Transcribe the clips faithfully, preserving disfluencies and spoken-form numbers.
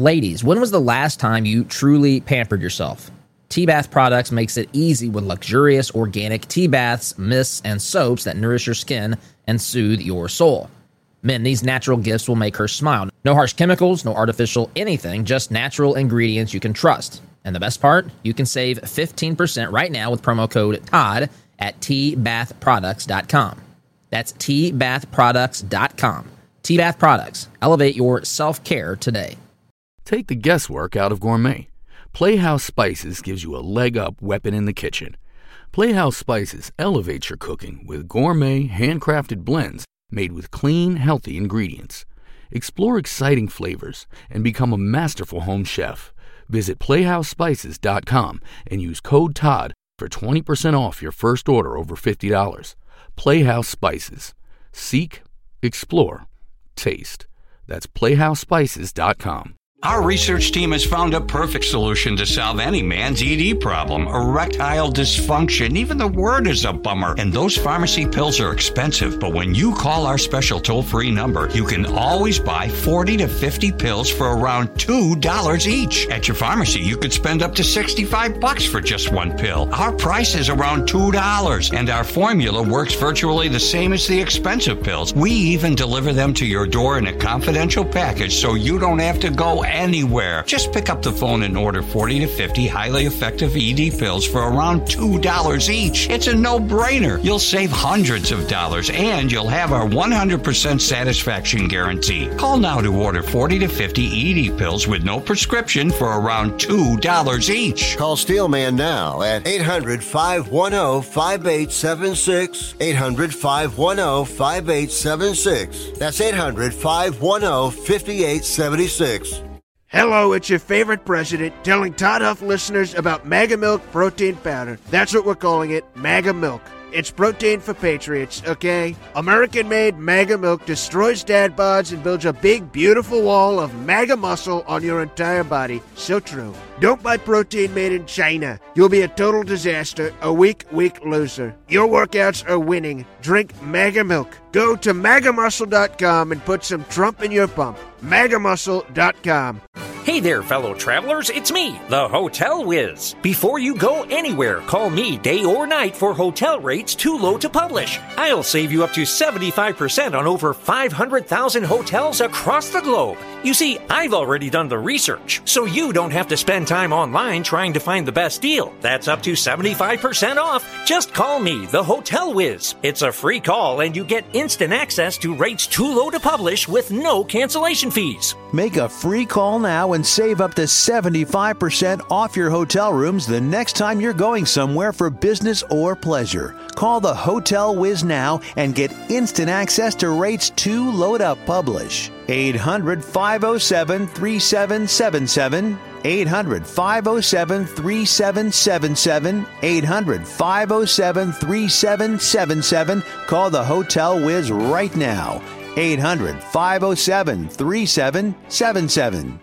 Ladies, when was the last time you truly pampered yourself? T-Bath Products makes it easy with luxurious organic tea baths, mists, and soaps that nourish your skin and soothe your soul. Men, these natural gifts will make her smile. No harsh chemicals, no artificial anything, just natural ingredients you can trust. And the best part? You can save fifteen percent right now with promo code Todd at T bath products dot com. That's T bath products dot com. T-Bath Products. Elevate your self-care today. Take the guesswork out of gourmet. Playhouse Spices gives you a leg-up weapon in the kitchen. Playhouse Spices elevates your cooking with gourmet, handcrafted blends made with clean, healthy ingredients. Explore exciting flavors and become a masterful home chef. Visit playhouse spices dot com and use code Todd for twenty percent off your first order over fifty dollars. Playhouse Spices. Seek, explore, taste. That's playhouse spices dot com. Our research team has found a perfect solution to solve any man's E D problem, erectile dysfunction. Even the word is a bummer. And those pharmacy pills are expensive. But when you call our special toll-free number, you can always buy forty to fifty pills for around two dollars each. At your pharmacy, you could spend up to sixty-five bucks for just one pill. Our price is around two dollars, and our formula works virtually the same as the expensive pills. We even deliver them to your door in a confidential package so you don't have to go anywhere. Just pick up the phone and order forty to fifty highly effective E D pills for around two dollars each. It's a no-brainer. You'll save hundreds of dollars, and you'll have our one hundred percent satisfaction guarantee. Call now to order forty to fifty E D pills with no prescription for around two dollars each. Call Steelman now at eight hundred, five one zero, five eight seven six. eight hundred, five one zero, five eight seven six. That's eight hundred, five one zero, five eight seven six. Hello, it's your favorite president telling Todd Huff listeners about Mega Milk Protein Powder. That's what we're calling it, Mega Milk. It's protein for patriots, okay? American-made Mega Milk destroys dad bods and builds a big, beautiful wall of mega muscle on your entire body. So true. Don't buy protein made in China. You'll be a total disaster, a weak, weak loser. Your workouts are winning. Drink Mega Milk. Go to mega muscle dot com and put some Trump in your pump. mega muscle dot com. Hey there, fellow travelers, it's me, the Hotel Whiz. Before you go anywhere, call me day or night for hotel rates too low to publish. I'll save you up to seventy-five percent on over five hundred thousand hotels across the globe. You see, I've already done the research, so you don't have to spend time online trying to find the best deal. That's up to seventy-five percent off. Just call me, the Hotel Whiz. It's a free call, and you get instant access to rates too low to publish with no cancellation fees. Make a free call now and save up to seventy-five percent off your hotel rooms the next time you're going somewhere for business or pleasure. Call the Hotel Whiz now and get instant access to rates too low to publish. eight hundred, five oh seven, three seven seven seven. eight hundred, five oh seven, three seven seven seven. eight hundred, five oh seven, three seven seven seven. Call the Hotel Whiz right now. eight hundred, five oh seven, three seven seven seven.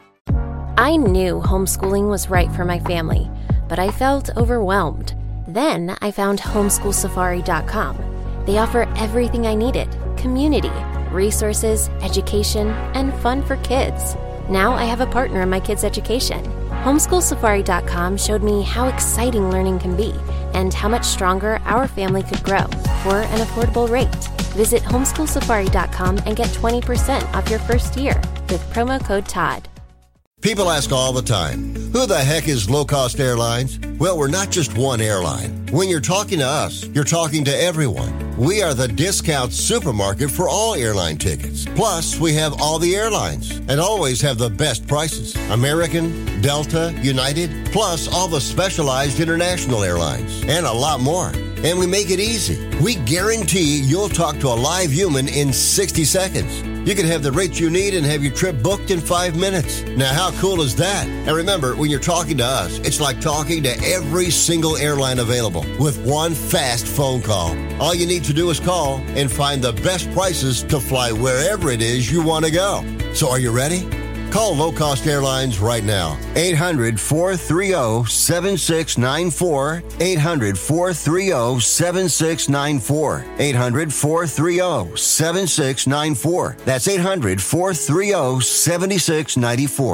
I knew homeschooling was right for my family, but I felt overwhelmed. Then I found homeschool safari dot com. They offer everything I needed: community, resources, education, and fun for kids. Now I have a partner in my kids' education. homeschool safari dot com showed me how exciting learning can be and how much stronger our family could grow for an affordable rate. Visit homeschool safari dot com and get twenty percent off your first year with promo code Todd. People ask all the time, who the heck is Low Cost Airlines? Well, we're not just one airline. When you're talking to us, you're talking to everyone. We are the discount supermarket for all airline tickets. Plus, we have all the airlines and always have the best prices. American, Delta, United, plus all the specialized international airlines and a lot more. And we make it easy. We guarantee you'll talk to a live human in sixty seconds. You can have the rates you need and have your trip booked in five minutes. Now, how cool is that? And remember, when you're talking to us, it's like talking to every single airline available with one fast phone call. All you need to do is call and find the best prices to fly wherever it is you want to go. So are you ready? Call Low Cost Airlines right now. eight hundred, four three zero, seven six nine four. eight hundred, four three zero, seven six nine four. eight hundred, four three zero, seven six nine four. That's eight hundred, four three zero, seven six nine four.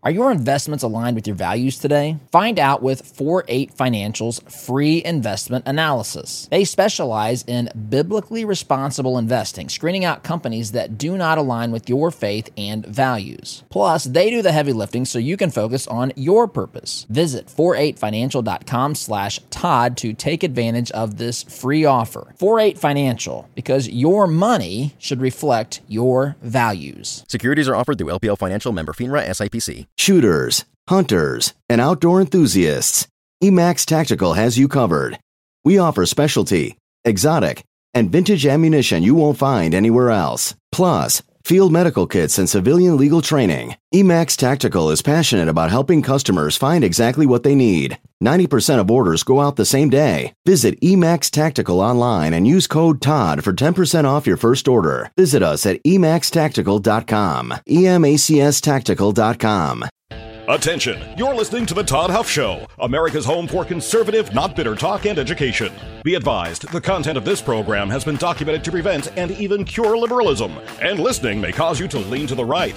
Are your investments aligned with your values today? Find out with four eight Financial's free investment analysis. They specialize in biblically responsible investing, screening out companies that do not align with your faith and values. Plus, they do the heavy lifting so you can focus on your purpose. Visit four eight financial dot com slash Todd to take advantage of this free offer. four eight Financial, because your money should reflect your values. Securities are offered through L P L Financial, member FINRA, S I P C. Shooters, hunters, and outdoor enthusiasts, Emax Tactical has you covered. We offer specialty, exotic, and vintage ammunition you won't find anywhere else. Plus, field medical kits and civilian legal training. Emax Tactical is passionate about helping customers find exactly what they need. ninety percent of orders go out the same day. Visit Emax Tactical online and use code Todd for ten percent off your first order. Visit us at emax tactical dot com. E M A C S tactical dot com. Attention, you're listening to The Todd Huff Show, America's home for conservative, not bitter talk and education. Be advised, the content of this program has been documented to prevent and even cure liberalism, and listening may cause you to lean to the right.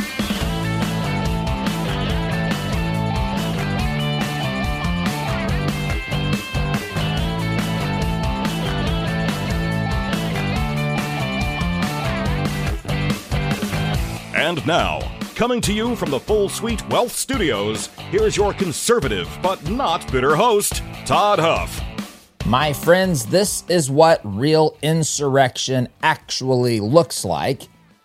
And now, coming to you from the Full Suite Wealth Studios, here's your conservative but not bitter host, Todd Huff. My friends, this is what real insurrection actually looks like.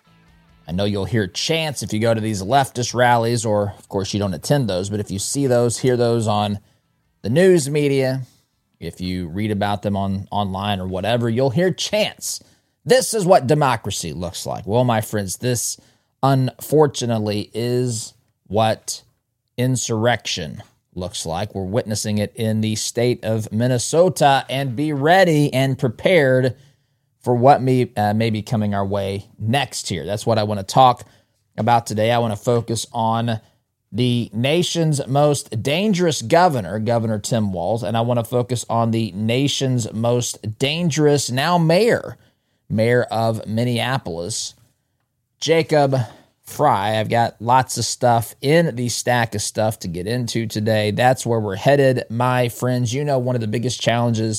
I know you'll hear chants if you go to these leftist rallies, or of course you don't attend those, but if you see those, hear those on the news media, if you read about them on online or whatever, you'll hear chants. This is what democracy looks like. Well, my friends, this unfortunately is what insurrection looks like. We're witnessing it in the state of Minnesota, and be ready and prepared for what may, uh, may be coming our way next here. That's what I want to talk about today. I want to focus on the nation's most dangerous governor, Governor Tim Walz, and I want to focus on the nation's most dangerous now mayor, mayor of Minneapolis, Jacob Frey. I've got lots of stuff in the stack of stuff to get into today. That's where we're headed, my friends. You know, one of the biggest challenges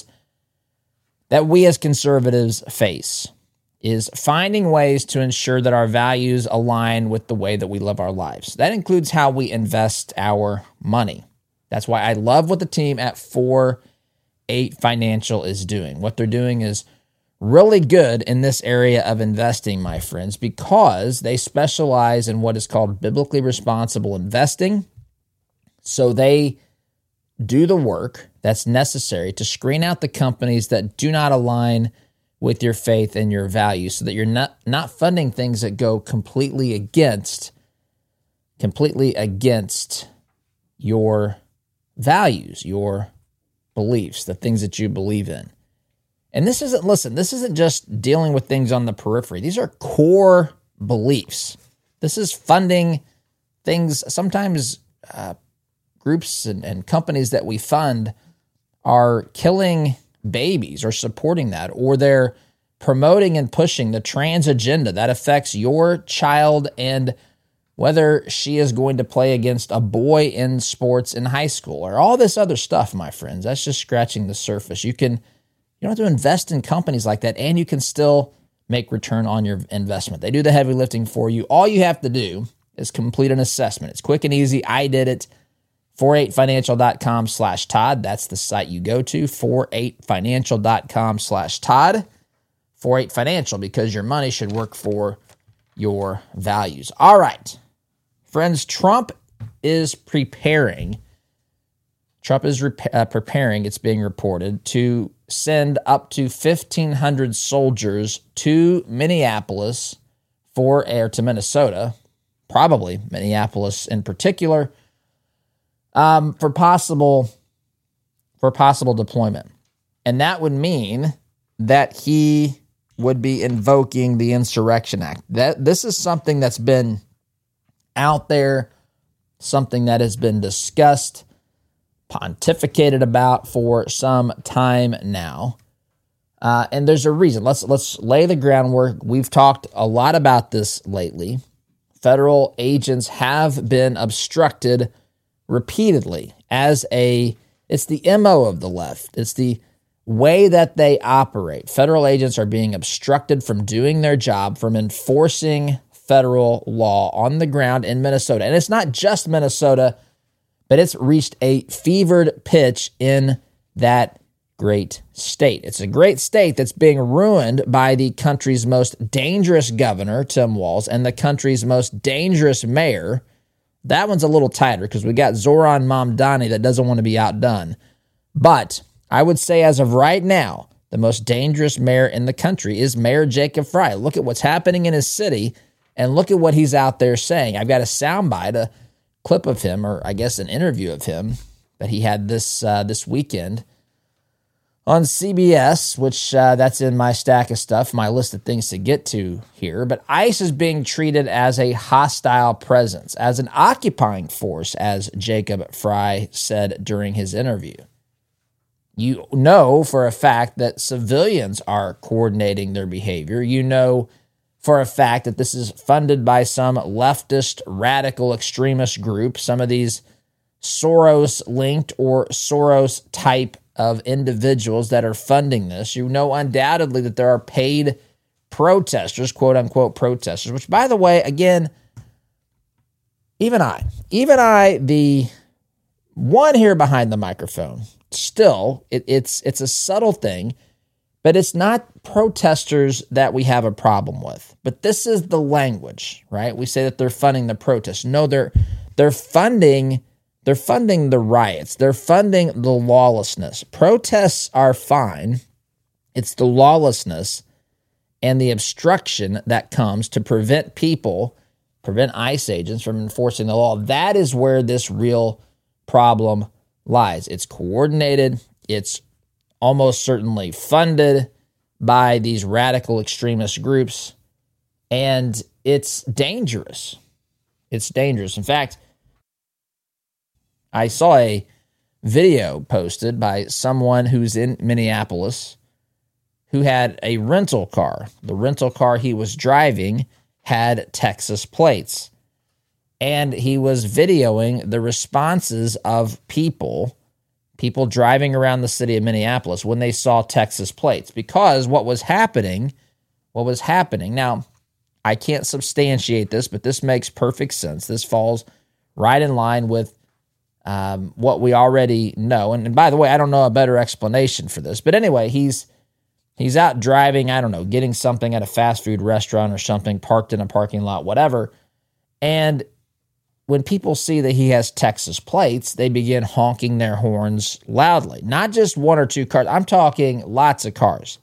that we as conservatives face is finding ways to ensure that our values align with the way that we live our lives. That includes how we invest our money. That's why I love what the team at four eight Financial is doing. What they're doing is really good in this area of investing, my friends, because they specialize in what is called biblically responsible investing. So they do the work that's necessary to screen out the companies that do not align with your faith and your values, so that you're not, not funding things that go completely against, completely against your values, your beliefs, the things that you believe in. And this isn't, listen, this isn't just dealing with things on the periphery. These are core beliefs. This is funding things. Sometimes uh, groups and, and companies that we fund are killing babies or supporting that, or they're promoting and pushing the trans agenda that affects your child and whether she is going to play against a boy in sports in high school, or all this other stuff, my friends. That's just scratching the surface. You can You don't have to invest in companies like that, and you can still make return on your investment. They do the heavy lifting for you. All you have to do is complete an assessment. It's quick and easy. I did it. four eight financial dot com slash Todd. That's the site you go to, four eight financial dot com slash Todd. four eight Financial, because your money should work for your values. All right. Friends, Trump is preparing. Trump is rep- uh, preparing, it's being reported, to send up to fifteen hundred soldiers to Minneapolis for, or to Minnesota, probably Minneapolis in particular, um, for possible for possible deployment. And that would mean that he would be invoking the Insurrection Act. That this is something that's been out there, something that has been discussed, pontificated about for some time now. Uh, and there's a reason. Let's let's lay the groundwork. We've talked a lot about this lately. federal agents have been obstructed repeatedly as a, it's the M O of the left. It's the way that they operate. Federal agents are being obstructed from doing their job, from enforcing federal law on the ground in Minnesota. And it's not just Minnesota, but it's reached a fevered pitch in that great state. It's a great state that's being ruined by the country's most dangerous governor, Tim Walz, and the country's most dangerous mayor. That one's a little tighter because we got Zoran Mamdani that doesn't want to be outdone. But I would say as of right now, the most dangerous mayor in the country is Mayor Jacob Frey. Look at what's happening in his city and look at what he's out there saying. I've got a soundbite, a clip of him, or I guess an interview of him that he had this uh, this weekend on C B S, which uh, that's in my stack of stuff, my list of things to get to here. But ICE is being treated as a hostile presence, as an occupying force, as Jacob Frey said during his interview. You know for a fact that civilians are coordinating their behavior. You know for a fact that this is funded by some leftist, radical, extremist group, some of these Soros-linked or Soros-type of individuals that are funding this. You know undoubtedly that there are paid protesters, quote-unquote protesters, which, by the way, again, even I, even I, the one here behind the microphone, still, it, it's it's a subtle thing, but it's not protesters that we have a problem with. But this is the language, right? We say that they're funding the protests. No, they're they're funding they're funding the riots. They're funding the lawlessness. Protests are fine. It's the lawlessness and the obstruction that comes to prevent people, prevent ICE agents from enforcing the law. That is where this real problem lies. It's coordinated. It's almost certainly funded by these radical extremist groups, and it's dangerous. It's dangerous. In fact, I saw a video posted by someone who's in Minneapolis who had a rental car. The rental car he was driving had Texas plates. And he was videoing the responses of people, people driving around the city of Minneapolis when they saw Texas plates. Because what was happening, what was happening, now, I can't substantiate this, but this makes perfect sense. This falls right in line with um, what we already know. And, and by the way, I don't know a better explanation for this. But anyway, he's he's out driving, I don't know, getting something at a fast food restaurant or something, parked in a parking lot, whatever. And when people see that he has Texas plates, they begin honking their horns loudly. Not just one or two cars. I'm talking lots of cars.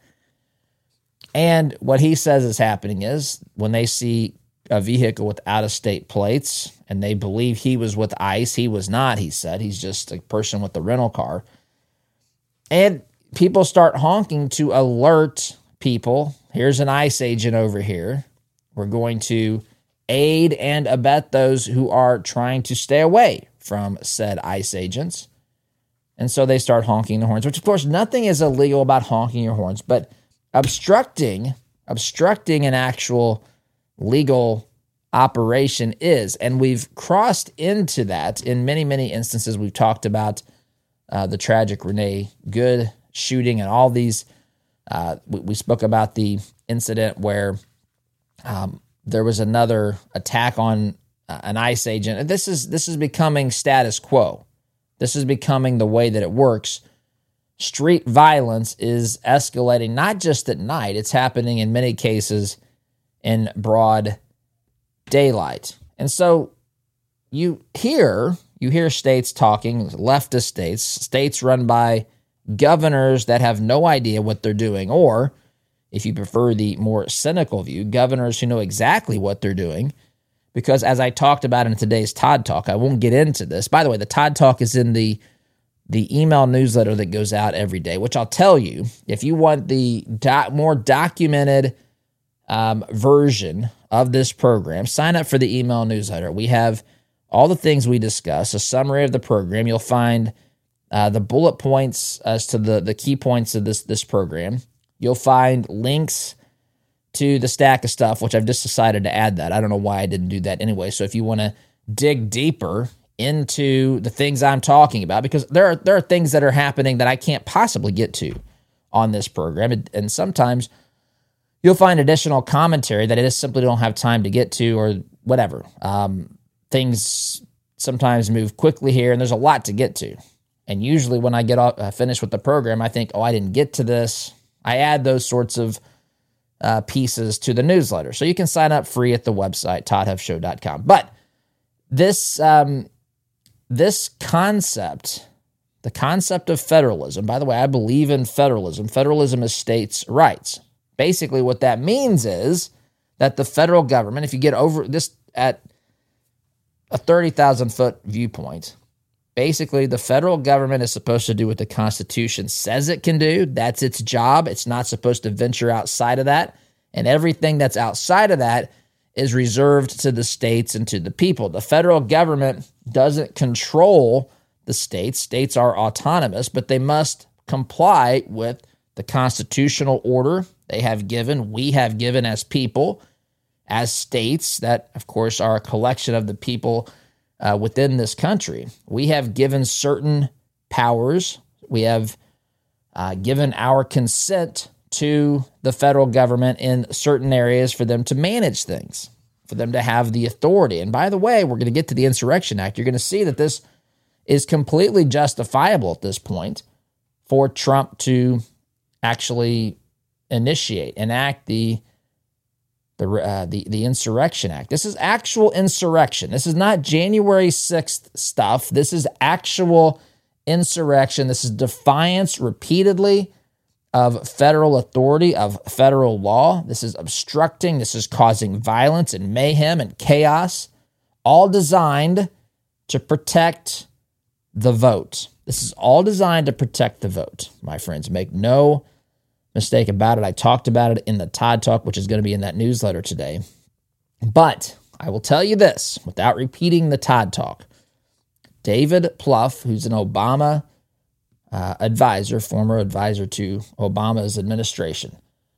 And what he says is happening is when they see a vehicle with out-of-state plates and they believe he was with ICE, he was not, he said. He's just a person with the rental car. And people start honking to alert people. Here's an ICE agent over here. We're going to aid and abet those who are trying to stay away from said ICE agents. And so they start honking the horns, which of course nothing is illegal about honking your horns, but obstructing, obstructing an actual legal operation is. And we've crossed into that in many, many instances. We've talked about uh, the tragic Renee Good shooting and all these. Uh, we, we spoke about the incident where um, there was another attack on uh, an ICE agent. This is this is becoming status quo. This is becoming the way that it works. Street violence is escalating, not just at night. It's happening in many cases in broad daylight. And so you hear, you hear states talking, leftist states, states run by governors that have no idea what they're doing, or if you prefer the more cynical view, governors who know exactly what they're doing. Because as I talked about in today's Todd Talk, I won't get into this. By the way, the Todd Talk is in the the email newsletter that goes out every day, which I'll tell you, if you want the do- more documented um, version of this program, sign up for the email newsletter. We have all the things we discuss, a summary of the program. You'll find uh, the bullet points as to the, the key points of this, this program. You'll find links to the stack of stuff, which I've just decided to add that. I don't know why I didn't do that anyway. So if you want to dig deeper into the things I'm talking about, because there are there are things that are happening that I can't possibly get to on this program, and, and sometimes you'll find additional commentary that I just simply don't have time to get to, or whatever. Um, things sometimes move quickly here, and there's a lot to get to. And usually when I get off, uh, finished with the program, I think, oh, I didn't get to this. I add those sorts of uh, pieces to the newsletter. So you can sign up free at the website, todd huff show dot com. But this um, this concept, the concept of federalism, by the way, I believe in federalism. Federalism is states' rights. Basically what that means is that the federal government, if you get over this at a thirty thousand foot viewpoint, basically the federal government is supposed to do what the Constitution says it can do. That's its job. It's not supposed to venture outside of that. And everything that's outside of that is reserved to the states and to the people. The federal government doesn't control the states. States are autonomous, but they must comply with the constitutional order they have given, we have given as people, as states that, of course, are a collection of the people uh, within this country. We have given certain powers. We have uh, given our consent to the federal government in certain areas for them to manage things, for them to have the authority. And by the way, we're going to get to the Insurrection Act. You're going to see that this is completely justifiable at this point for Trump to actually initiate, enact the the uh, the the Insurrection Act. This is actual insurrection. This is not January sixth stuff. This is actual insurrection. This is defiance repeatedly of federal authority, of federal law. This is obstructing. This is causing violence and mayhem and chaos, all designed to protect the vote. This is all designed to protect the vote, my friends. Make no mistake about it. I talked about it in the Todd Talk, which is going to be in that newsletter today. But I will tell you this, without repeating the Todd Talk. David Plouffe, who's an Obama uh, advisor, former advisor to Obama's administration,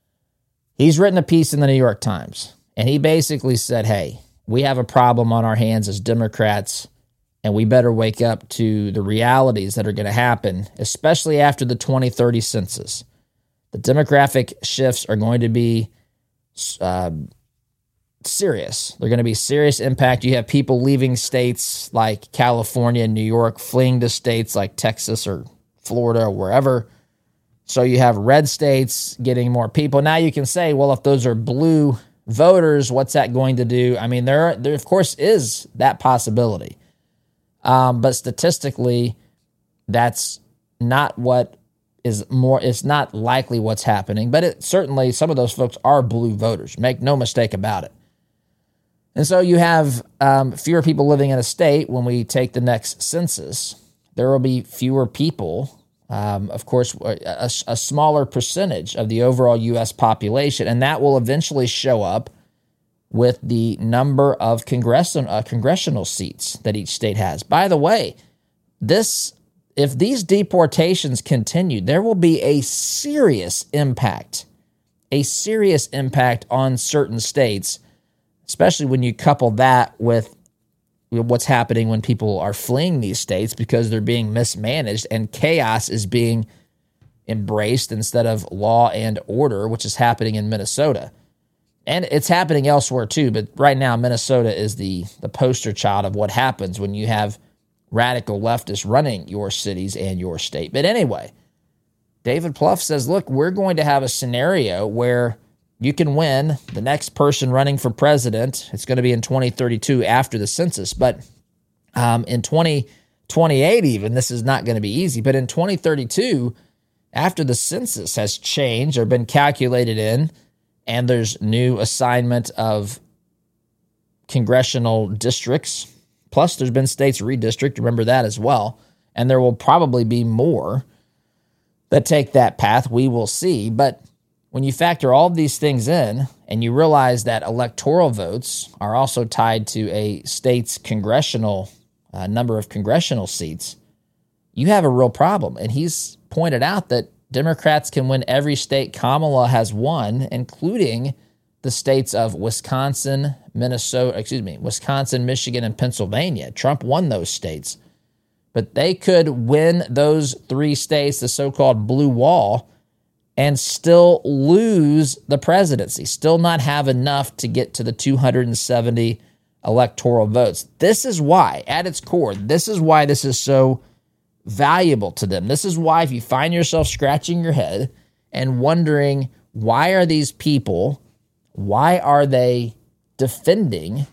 he's written a piece in the New York Times, and he basically said, hey, we have a problem on our hands as Democrats, and we better wake up to the realities that are going to happen, especially after the twenty thirty census. The demographic shifts are going to be uh, serious. They're going to be serious impact. You have people leaving states like California and New York, fleeing to states like Texas or Florida or wherever. So you have red states getting more people. Now you can say, well, if those are blue voters, what's that going to do? I mean, there, there of course is that possibility. Um, but statistically, that's not what is more, it's not likely what's happening, but it certainly, some of those folks are blue voters. Make no mistake about it. And so you have um, fewer people living in a state. When we take the next census, there will be fewer people, um, of course, a, a smaller percentage of the overall U S population, and that will eventually show up with the number of congressional, uh, congressional seats that each state has. By the way, this if these deportations continue, there will be a serious impact, a serious impact on certain states, especially when you couple that with what's happening when people are fleeing these states because they're being mismanaged and chaos is being embraced instead of law and order, which is happening in Minnesota. And it's happening elsewhere too, but right now Minnesota is the, the poster child of what happens when you have radical leftists running your cities and your state. But anyway, David Plouffe says, look, we're going to have a scenario where you can win the next person running for president. It's going to be in twenty thirty-two after the census, but um, in twenty twenty-eight even, this is not going to be easy. But in twenty thirty-two, after the census has changed or been calculated in, and there's new assignment of congressional districts, plus there's been states redistricted, remember that as well, and there will probably be more that take that path. We will see, but when you factor all of these things in and you realize that electoral votes are also tied to a state's congressional uh, number of congressional seats, you have a real problem. And he's pointed out that Democrats can win every state Kamala has won, including the states of Wisconsin, Minnesota, excuse me, Wisconsin, Michigan, and Pennsylvania. Trump won those states. But they could win those three states, the so-called blue wall, and still lose the presidency, still not have enough to get to the two hundred seventy electoral votes. This is why, at its core, this is why this is so valuable to them. This is why if you find yourself scratching your head and wondering, why are these people, why are they defending,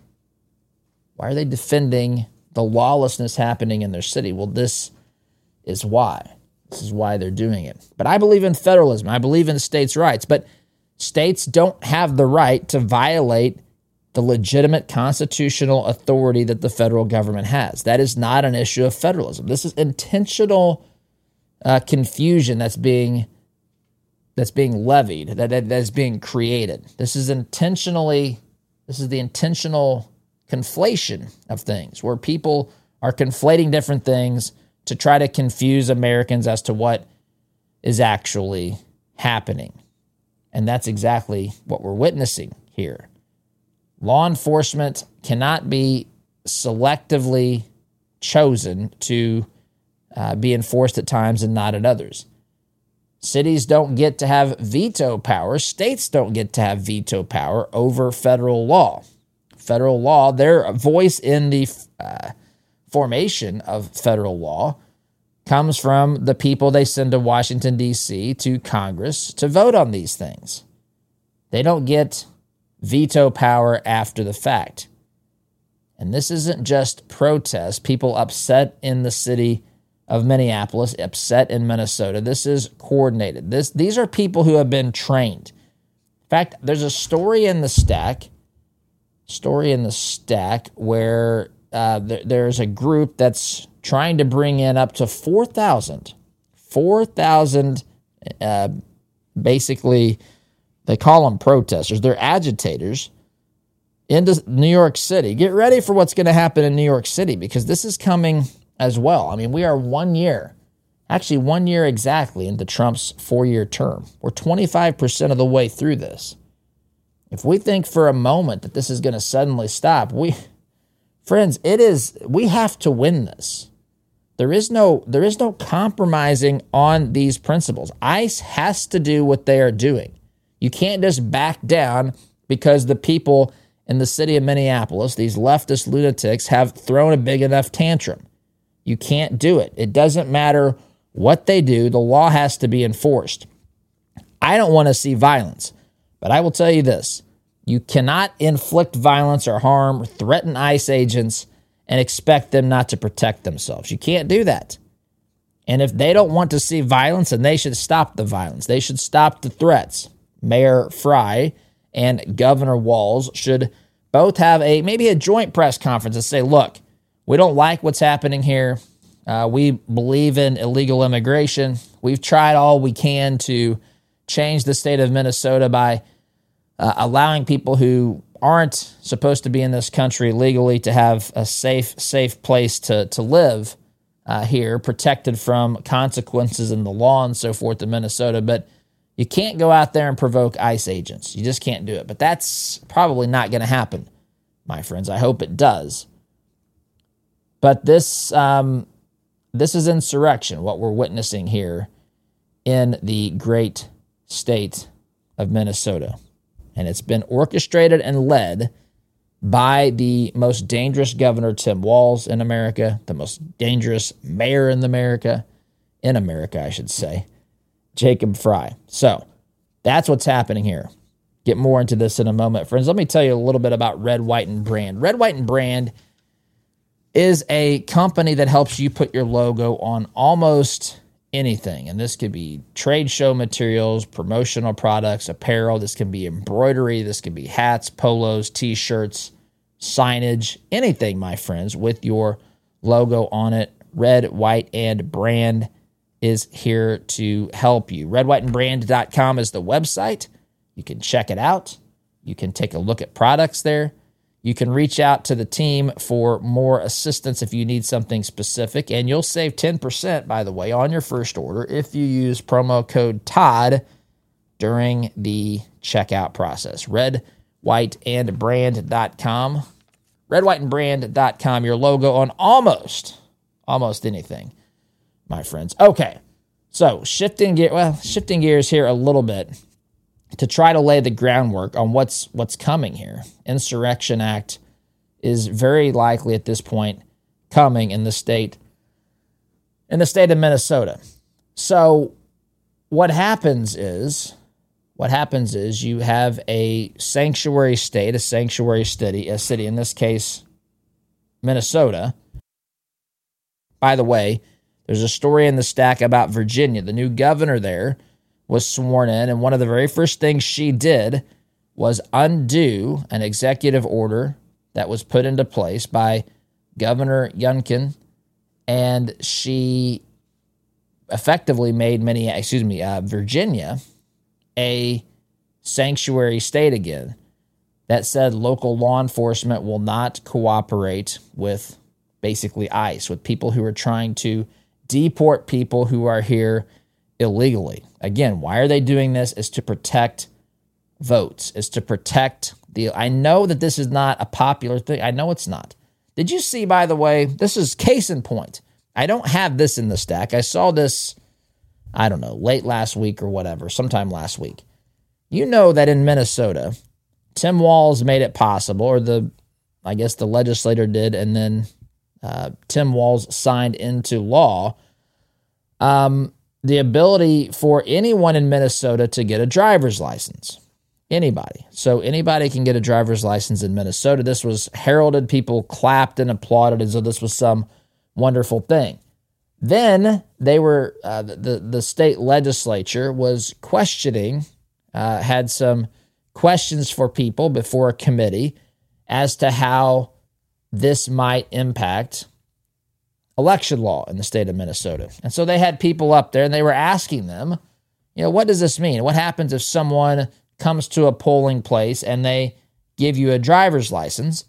why are they defending the lawlessness happening in their city? Well, this is why. This is why they're doing it. But I believe in federalism. I believe in states' rights. But states don't have the right to violate the legitimate constitutional authority that the federal government has. That is not an issue of federalism. This is intentional uh, confusion that's being that's being levied, that, that that is being created. This is intentionally, this is the intentional conflation of things, where people are conflating different things to try to confuse Americans as to what is actually happening. And that's exactly what we're witnessing here. Law enforcement cannot be selectively chosen to uh, be enforced at times and not at others. Cities don't get to have veto power. States don't get to have veto power over federal law. Federal law, their voice in the uh, formation of federal law comes from the people they send to Washington, D C, to Congress to vote on these things. They don't get veto power after the fact. And this isn't just protest, people upset in the city of Minneapolis, upset in Minnesota. This is coordinated. This, these are people who have been trained. In fact, there's a story in the stack, story in the stack where uh, there, there's a group that's trying to bring in up to four thousand, four thousand uh, basically, they call them protesters. They're agitators into New York City. Get ready for what's going to happen in New York City, because this is coming as well. I mean, we are one year, actually one year exactly into Trump's four-year term. We're twenty-five percent of the way through this. If we think for a moment that this is going to suddenly stop, we, friends, it is, we have to win this. There is no, there is no compromising on these principles. ICE has to do what they are doing. You can't just back down because the people in the city of Minneapolis, these leftist lunatics, have thrown a big enough tantrum. You can't do it. It doesn't matter what they do. The law has to be enforced. I don't want to see violence, but I will tell you this. You cannot inflict violence or harm or threaten ICE agents and expect them not to protect themselves. You can't do that. And if they don't want to see violence, then they should stop the violence. They should stop the threats. Mayor Fry and Governor Walz should both have a maybe a joint press conference and say, look, we don't like what's happening here. Uh, we believe in illegal immigration. We've tried all we can to change the state of Minnesota by uh, allowing people who aren't supposed to be in this country legally to have a safe, safe place to, to live uh, here, protected from consequences in the law and so forth in Minnesota. But you can't go out there and provoke ICE agents. You just can't do it. But that's probably not going to happen, my friends. I hope it does. But this um, this is insurrection, what we're witnessing here in the great state of Minnesota. And it's been orchestrated and led by the most dangerous governor, Tim Walz, in America, the most dangerous mayor in America, in America, I should say, Jacob Fry. So that's what's happening here. Get more into this in a moment. Friends, let me tell you a little bit about Red, White, and Brand. Red, White, and Brand is a company that helps you put your logo on almost anything. And this could be trade show materials, promotional products, apparel. This can be embroidery. This can be hats, polos, T-shirts, signage, anything, my friends, with your logo on it. Red, White, and Brand is here to help you. red white and brand dot com is the website. You can check it out. You can take a look at products there. You can reach out to the team for more assistance if you need something specific, and you'll save ten percent, by the way, on your first order if you use promo code Todd during the checkout process. red white and brand dot com. red white and brand dot com, your logo on almost, almost anything, my friends. Okay, so shifting gear, well, shifting gears here a little bit to try to lay the groundwork on what's what's coming here. Insurrection Act is very likely at this point coming in the state in the state of Minnesota. So what happens is what happens is you have a sanctuary state, a sanctuary city, a city, in this case, Minnesota. By the way, there's a story in the stack about Virginia. The new governor there was sworn in, and one of the very first things she did was undo an executive order that was put into place by Governor Youngkin, and she effectively made many, excuse me, uh, Virginia a sanctuary state again that said local law enforcement will not cooperate with basically ICE, with people who are trying to deport people who are here illegally. Again, why are they doing this? Is to protect votes, is to protect the, I know that this is not a popular thing. I know it's not. Did you see, by the way, this is case in point. I don't have this in the stack. I saw this, I don't know, late last week or whatever, sometime last week. You know that in Minnesota, Tim Walz made it possible, or the, I guess the legislator did, and then uh, Tim Walz signed into law um, the ability for anyone in Minnesota to get a driver's license. Anybody. So anybody can get a driver's license in Minnesota. This was heralded. People clapped and applauded as though this was some wonderful thing. Then they were, uh, the, the state legislature was questioning, uh, had some questions for people before a committee as to how this might impact election law in the state of Minnesota. And so they had people up there and they were asking them, you know, what does this mean? What happens if someone comes to a polling place and they give you a driver's license,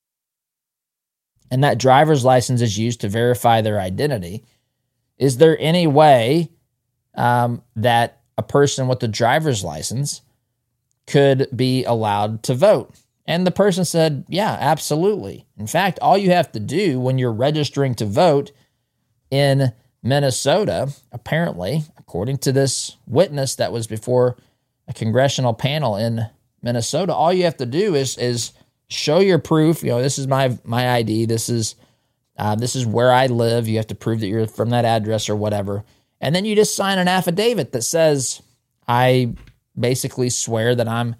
and that driver's license is used to verify their identity? Is there any way um, that a person with a driver's license could be allowed to vote? And the person said, yeah, absolutely. In fact, all you have to do when you're registering to vote in Minnesota, apparently, according to this witness that was before a congressional panel in Minnesota, all you have to do is is show your proof. You know, this is my my I D. This is uh, this is where I live. You have to prove that you're from that address or whatever, and then you just sign an affidavit that says, I basically swear that I'm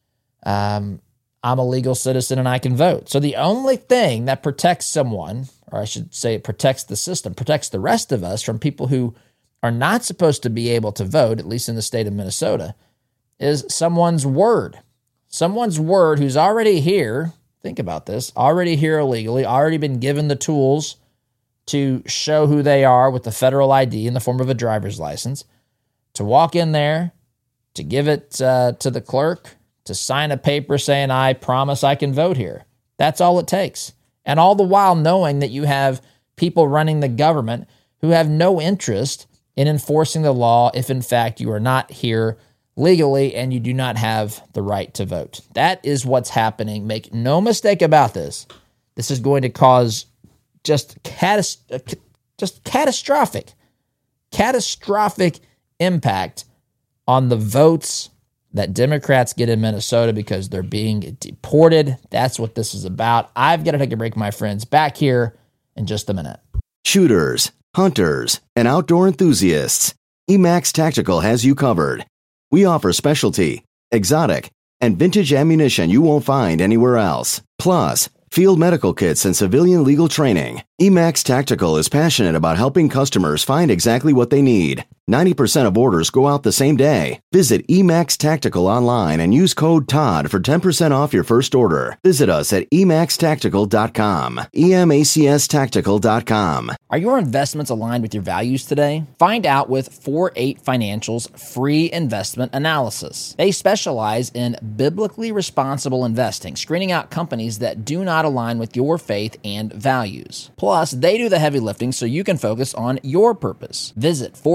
um, I'm a legal citizen and I can vote. So the only thing that protects someone, or I should say, it protects the system, protects the rest of us from people who are not supposed to be able to vote, at least in the state of Minnesota, is someone's word. Someone's word who's already here, think about this, already here illegally, already been given the tools to show who they are with the federal I D in the form of a driver's license, to walk in there, to give it uh, to the clerk, to sign a paper saying, I promise I can vote here. That's all it takes. And all the while knowing that you have people running the government who have no interest in enforcing the law if in fact you are not here legally and you do not have the right to vote. That is what's happening. Make no mistake about this. This is going to cause just catas- just catastrophic, catastrophic impact on the votes that Democrats get in Minnesota because they're being deported. That's what this is about. I've got to take a break, my friends. Back here in just a minute. Shooters, hunters, and outdoor enthusiasts, Emax Tactical has you covered. We offer specialty, exotic, and vintage ammunition you won't find anywhere else. Plus, field medical kits and civilian legal training. Emax Tactical is passionate about helping customers find exactly what they need. ninety percent of orders go out the same day. Visit Emax Tactical online and use code TODD for ten percent off your first order. Visit us at emax tactical dot com. E M A C S tactical dot com. Are your investments aligned with your values today? Find out with four eight Financial's free investment analysis. They specialize in biblically responsible investing, screening out companies that do not align with your faith and values. Plus, they do the heavy lifting so you can focus on your purpose. Visit four eight Financial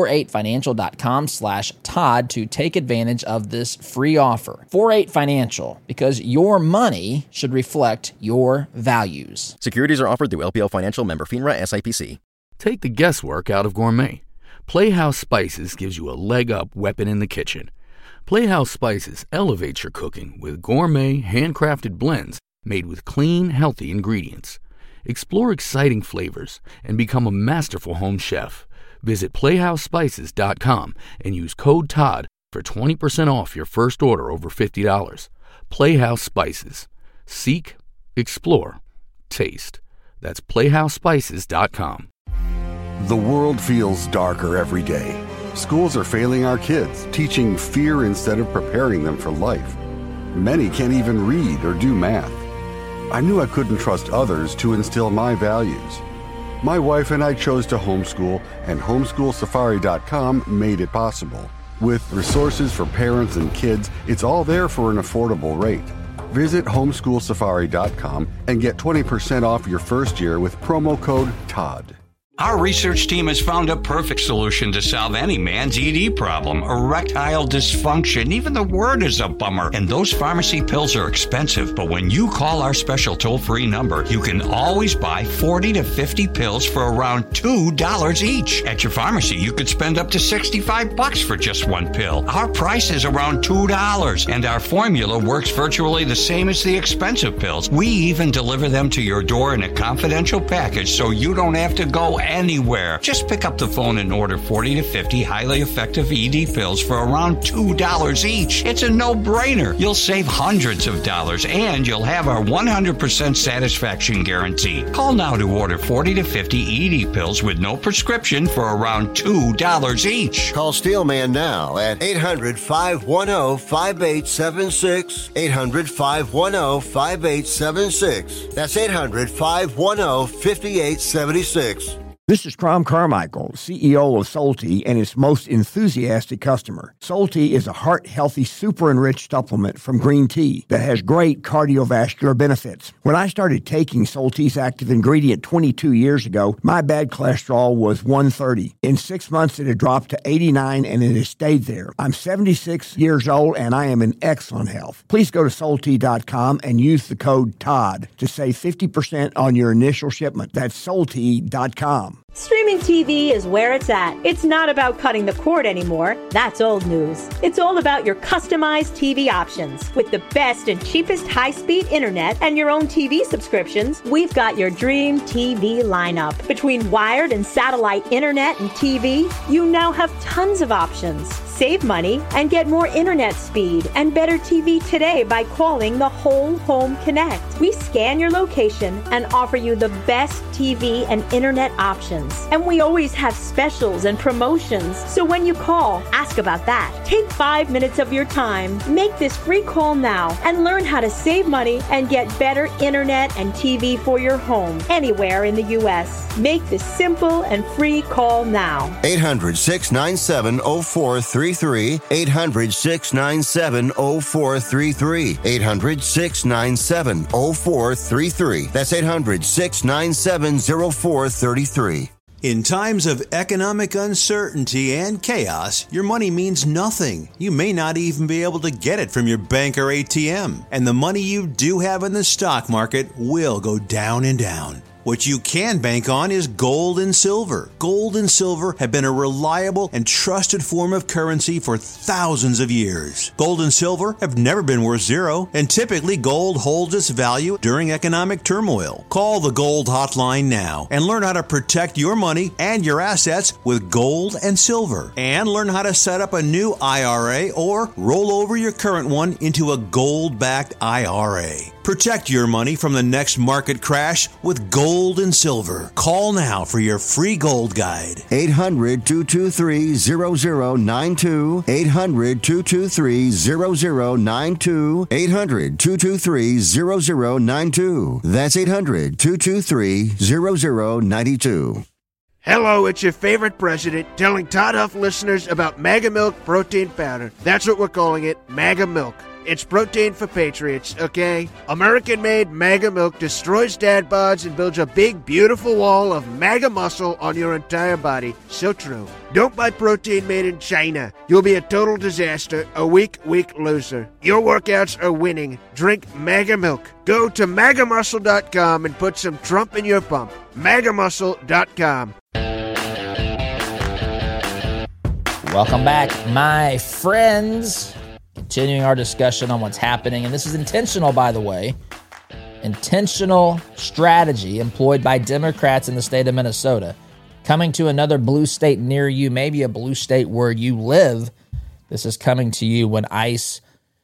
financial.com slash Todd to take advantage of this free offer. four eight Financial, because your money should reflect your values. Securities are offered through L P L Financial, member FINRA, S I P C. Take the guesswork out of gourmet. Playhouse Spices gives you a leg up weapon in the kitchen. Playhouse Spices elevates your cooking with gourmet, handcrafted blends made with clean, healthy ingredients. Explore exciting flavors and become a masterful home chef. Visit playhouse spices dot com and use code Todd for twenty percent off your first order over fifty dollars. Playhouse Spices. Seek, explore, taste. That's playhouse spices dot com. The world feels darker every day. Schools are failing our kids, teaching fear instead of preparing them for life. Many can't even read or do math. I knew I couldn't trust others to instill my values. My wife and I chose to homeschool, and homeschool safari dot com made it possible. With resources for parents and kids, it's all there for an affordable rate. Visit homeschool safari dot com and get twenty percent off your first year with promo code Todd. Our research team has found a perfect solution to solve any man's E D problem, erectile dysfunction. Even the word is a bummer. And those pharmacy pills are expensive. But when you call our special toll-free number, you can always buy forty to fifty pills for around two dollars each. At your pharmacy, you could spend up to sixty-five bucks for just one pill. Our price is around two dollars. And our formula works virtually the same as the expensive pills. We even deliver them to your door in a confidential package so you don't have to go anywhere. Just pick up the phone and order forty to fifty highly effective E D pills for around two dollars each. It's a no-brainer. You'll save hundreds of dollars and you'll have our one hundred percent satisfaction guarantee. Call now to order forty to fifty E D pills with no prescription for around two dollars each. Call Steelman now at eight hundred, five one zero, five eight seven six. eight hundred, five one zero, five eight seven six. That's eight hundred, five one zero, five eight seven six. This is Crom Carmichael, C E O of Solti and its most enthusiastic customer. Solti is a heart-healthy, super-enriched supplement from green tea that has great cardiovascular benefits. When I started taking Solti's active ingredient twenty-two years ago, my bad cholesterol was one thirty. In six months, it had dropped to eighty-nine, and it has stayed there. I'm seventy-six years old, and I am in excellent health. Please go to Solti dot com and use the code Todd to save fifty percent on your initial shipment. That's Solti dot com. Streaming T V is where it's at. It's not about cutting the cord anymore. That's old news. It's all about your customized T V options. With the best and cheapest high-speed internet and your own T V subscriptions, we've got your dream T V lineup. Between wired and satellite internet and T V, you now have tons of options. Save money and get more internet speed and better T V today by calling the Whole Home Connect. We scan your location and offer you the best T V and internet options. And we always have specials and promotions. So when you call, ask about that. Take five minutes of your time, make this free call now, and learn how to save money and get better internet and T V for your home anywhere in the U S. Make this simple and free call now. eight hundred, six nine seven, oh four three three. eight hundred, six nine seven, oh four three three. eight hundred, six nine seven, oh four three three. That's eight hundred, six nine seven, oh four three three. In times of economic uncertainty and chaos, your money means nothing. You may not even be able to get it from your bank or A T M. And the money you do have in the stock market will go down and down. What you can bank on is gold and silver. Gold and silver have been a reliable and trusted form of currency for thousands of years. Gold and silver have never been worth zero, and typically gold holds its value during economic turmoil. Call the Gold Hotline now and learn how to protect your money and your assets with gold and silver. And learn how to set up a new I R A or roll over your current one into a gold-backed I R A. Protect your money from the next market crash with gold and silver. Call now for your free gold guide. eight hundred, two two three, zero zero nine two. eight hundred, two two three, zero zero nine two. eight hundred, two two three, zero zero nine two. That's eight hundred, two two three, zero zero nine two. Hello, it's your favorite president telling Todd Huff listeners about Mega Milk Protein Powder. That's what we're calling it, Mega Milk. It's protein for patriots, okay? American-made MAGA milk destroys dad bods and builds a big, beautiful wall of MAGA muscle on your entire body. So true. Don't buy protein made in China. You'll be a total disaster, a weak, weak loser. Your workouts are winning. Drink MAGA milk. Go to maga muscle dot com and put some Trump in your pump. maga muscle dot com. Welcome back, my friends. Continuing our discussion on what's happening, and this is intentional, by the way. Intentional strategy employed by Democrats in the state of Minnesota. Coming to another blue state near you, maybe a blue state where you live. This is coming to you when ICE,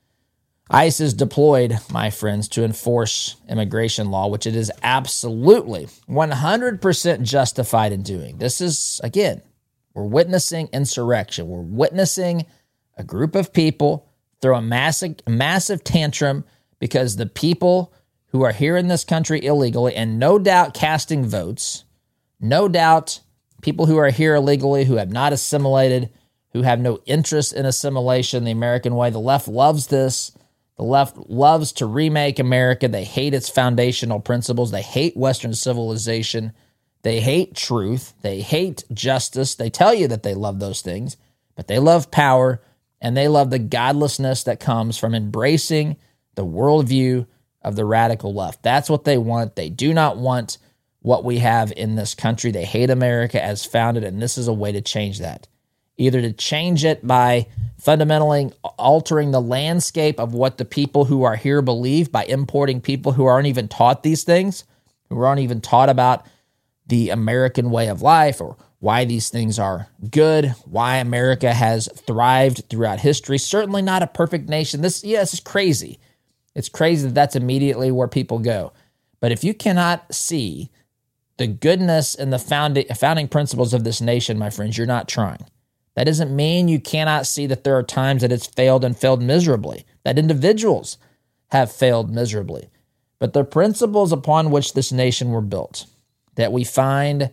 ICE is deployed, my friends, to enforce immigration law, which it is absolutely one hundred percent justified in doing. This is, again, we're witnessing insurrection. We're witnessing a group of people throw a massive, massive tantrum because the people who are here in this country illegally and no doubt casting votes, no doubt people who are here illegally who have not assimilated, who have no interest in assimilation the American way. The left loves this. The left loves to remake America. They hate its foundational principles. They hate Western civilization. They hate truth. They hate justice. They tell you that they love those things, but they love power, and they love the godlessness that comes from embracing the worldview of the radical left. That's what they want. They do not want what we have in this country. They hate America as founded, and this is a way to change that. Either to change it by fundamentally altering the landscape of what the people who are here believe by importing people who aren't even taught these things, who aren't even taught about the American way of life or why these things are good, why America has thrived throughout history. Certainly not a perfect nation. This, yeah, this is crazy. It's crazy that that's immediately where people go. But if you cannot see the goodness and the founding, founding principles of this nation, my friends, you're not trying. That doesn't mean you cannot see that there are times that it's failed and failed miserably, that individuals have failed miserably. But the principles upon which this nation were built, that we find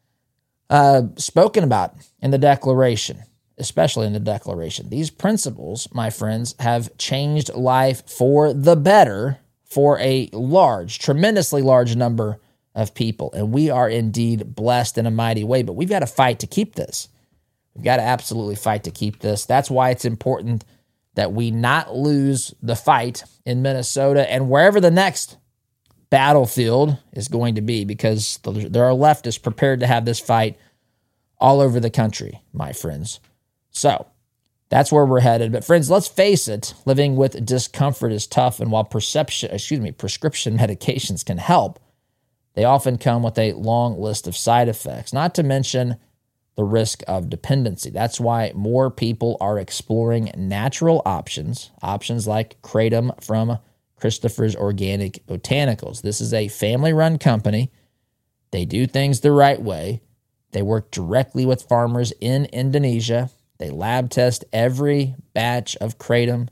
uh, spoken about in the Declaration, especially in the Declaration. These principles, my friends, have changed life for the better for a large, tremendously large number of people. And we are indeed blessed in a mighty way, but we've got to fight to keep this. We've got to absolutely fight to keep this. That's why it's important that we not lose the fight in Minnesota and wherever the next battlefield is going to be, because there are leftists prepared to have this fight all over the country, my friends. So that's where we're headed. But friends, let's face it, living with discomfort is tough. And while perception, excuse me, prescription medications can help, they often come with a long list of side effects, not to mention the risk of dependency. That's why more people are exploring natural options, options like Kratom from Christopher's Organic Botanicals. This is a family-run company. They do things the right way. They work directly with farmers in Indonesia. They lab test every batch of Kratom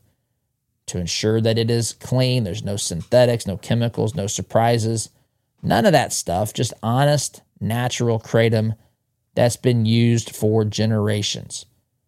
to ensure that it is clean. There's no synthetics, no chemicals, no surprises, none of that stuff. Just honest, natural Kratom that's been used for generations.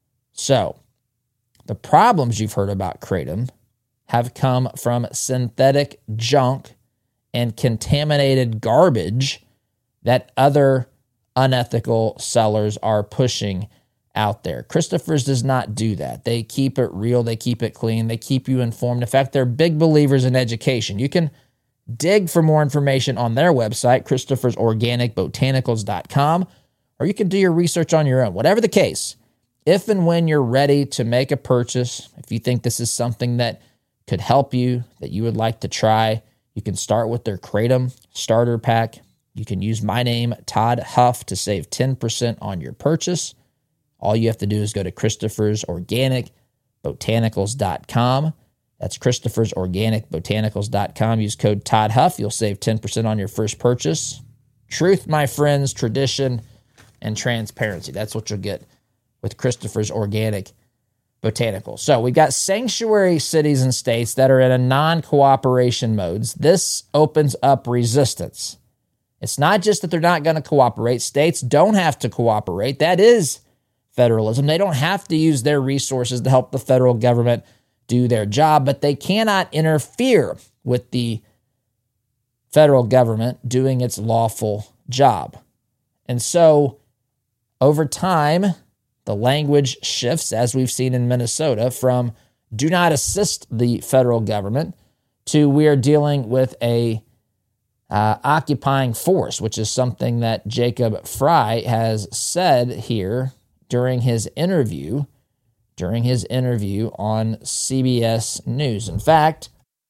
So, the problems you've heard about Kratom have come from synthetic junk and contaminated garbage that other unethical sellers are pushing out there. Christopher's does not do that. They keep it real. They keep it clean. They keep you informed. In fact, they're big believers in education. You can dig for more information on their website, Christopher's Organic Botanicals dot com, or you can do your research on your own. Whatever the case, if and when you're ready to make a purchase, if you think this is something that could help you, that you would like to try, you can start with their Kratom starter pack. You can use my name, Todd Huff, to save ten percent on your purchase. All you have to do is go to Christopher's Organic Botanicals dot com. That's Christopher's Organic Botanicals dot com. Use code Todd Huff. You'll save ten percent on your first purchase. Truth, my friends, tradition, and transparency. That's what you'll get with Christopher's Organic Botanicals. So we've got sanctuary cities and states that are in a non-cooperation modes. This opens up resistance. It's not just that they're not going to cooperate. States don't have to cooperate. That is federalism. They don't have to use their resources to help the federal government do their job, but they cannot interfere with the federal government doing its lawful job. And so over time, the language shifts, as we've seen in Minnesota, from do not assist the federal government to we are dealing with a uh, occupying force, which is something that Jacob Frey has said here during his interview, during his interview on C B S News. In fact,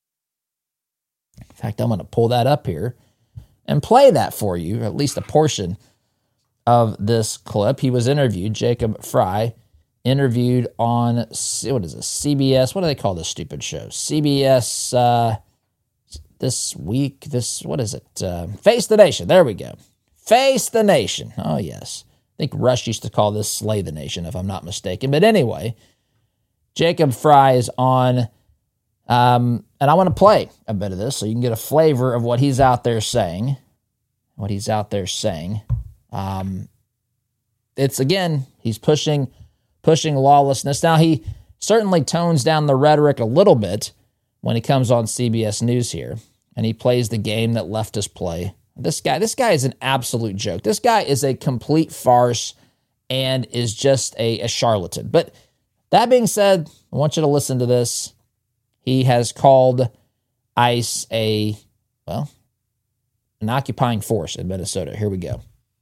in fact, I'm going to pull that up here and play that for you, at least a portion of this clip. He was interviewed, Jacob Frey, interviewed on, what is this, C B S, what do they call this stupid show? C B S uh, This Week, this, what is it? Uh, Face the Nation, there we go. Face the Nation, oh yes. I think Rush used to call this Slay the Nation, if I'm not mistaken. But anyway, Jacob Frey is on, um, and I want to play a bit of this so you can get a flavor of what he's out there saying, what he's out there saying. Um, it's, again, he's pushing pushing lawlessness. Now, he certainly tones down the rhetoric a little bit when he comes on C B S News here, and he plays the game that leftists play. This guy, this guy is an absolute joke. This guy is a complete farce and is just a, a charlatan. But that being said, I want you to listen to this. He has called ICE a, well, an occupying force in Minnesota. Here we go.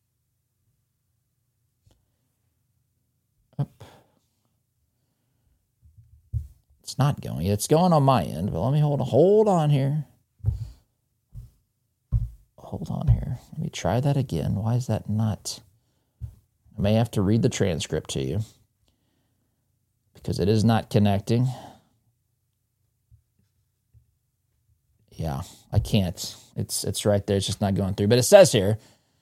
It's not going. It's going on my end, but let me hold on. Hold on here. Hold on here. Let me try that again. Why is that not? I may have to read the transcript to you because it is not connecting. Yeah, I can't. It's it's right there. It's just not going through. But it says here,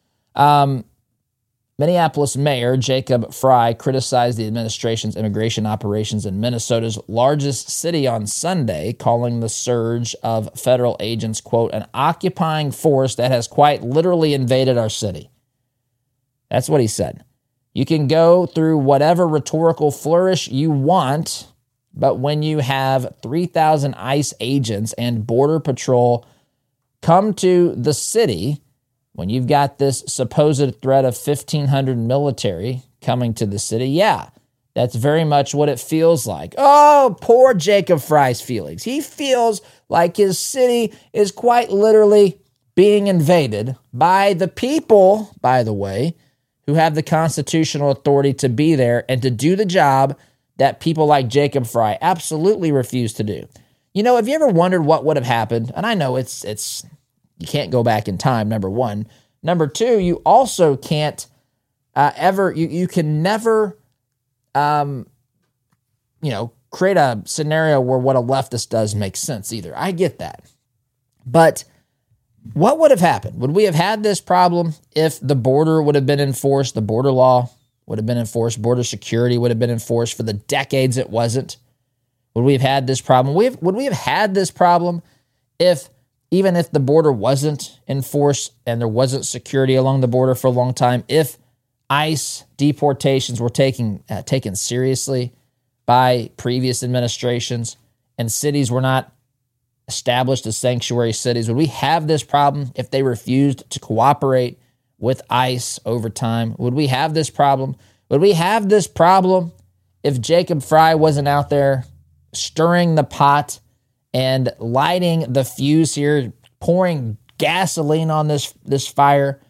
um, Minneapolis Mayor Jacob Frey criticized the administration's immigration operations in Minnesota's largest city on Sunday, calling the surge of federal agents, quote, an occupying force that has quite literally invaded our city. That's what he said. You can go through whatever rhetorical flourish you want, but when you have three thousand ICE agents and Border Patrol come to the city, when you've got this supposed threat of fifteen hundred military coming to the city, yeah, that's very much what it feels like. Oh, poor Jacob Frey's feelings. He feels like his city is quite literally being invaded by the people, by the way, who have the constitutional authority to be there and to do the job that people like Jacob Frey absolutely refuse to do. You know, have you ever wondered what would have happened? And I know it's it's... You can't go back in time, number one. Number two, you also can't uh, ever, you, you can never, um, you know, create a scenario where what a leftist does makes sense either. I get that. But what would have happened? Would we have had this problem if the border would have been enforced, the border law would have been enforced, border security would have been enforced for the decades it wasn't? Would we have had this problem? We have, would we have had this problem if even if the border wasn't enforced and there wasn't security along the border for a long time, if ICE deportations were taking, uh, taken seriously by previous administrations and cities were not established as sanctuary cities, would we have this problem if they refused to cooperate with ICE over time? Would we have this problem? Would we have this problem if Jacob Frey wasn't out there stirring the pot and lighting the fuse here, pouring gasoline on this, this fire